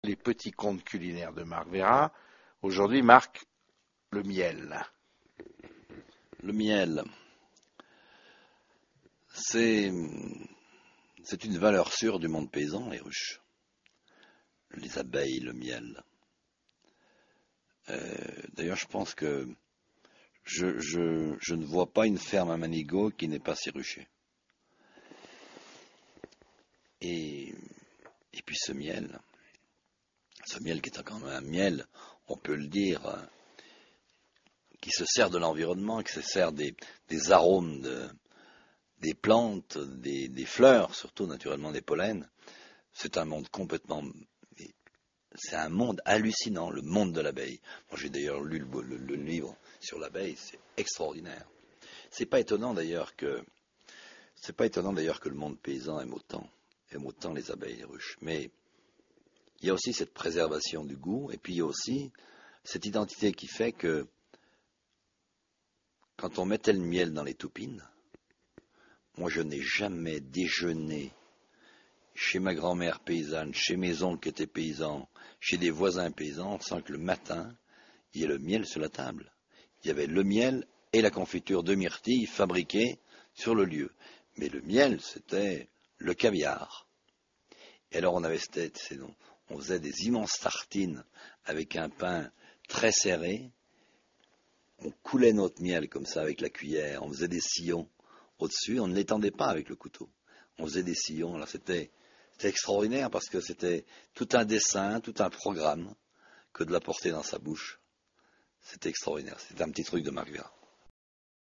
Les petits contes culinaires de Marc Vera. Aujourd'hui, Marc, le miel. Le miel, c'est une valeur sûre du monde paysan, les ruches. Les abeilles, le miel. D'ailleurs, je pense que je ne vois pas une ferme à Manigot qui n'ait pas ses ruchers. Et puis ce miel qui est quand même un miel, on peut le dire, qui se sert de l'environnement, qui se sert des arômes des plantes, des fleurs, surtout naturellement des pollens. C'est un monde c'est un monde hallucinant, le monde de l'abeille. Moi, j'ai d'ailleurs lu le livre sur l'abeille, c'est extraordinaire. C'est pas étonnant d'ailleurs que le monde paysan aime autant les abeilles et les ruches. Mais il y a aussi cette préservation du goût, et puis il y a aussi cette identité qui fait que quand on mettait le miel dans les toupines, moi je n'ai jamais déjeuné chez ma grand-mère paysanne, chez mes oncles qui étaient paysans, chez des voisins paysans, sans que le matin, il y ait le miel sur la table. Il y avait le miel et la confiture de myrtille fabriquée sur le lieu. Mais le miel, c'était le caviar. Et alors on faisait des immenses tartines avec un pain très serré. On coulait notre miel comme ça avec la cuillère. On faisait des sillons au-dessus. On ne l'étendait pas avec le couteau. On faisait des sillons. Alors c'était extraordinaire parce que c'était tout un dessin, tout un programme que de la porter dans sa bouche. C'était extraordinaire. C'était un petit truc de Marc Vera.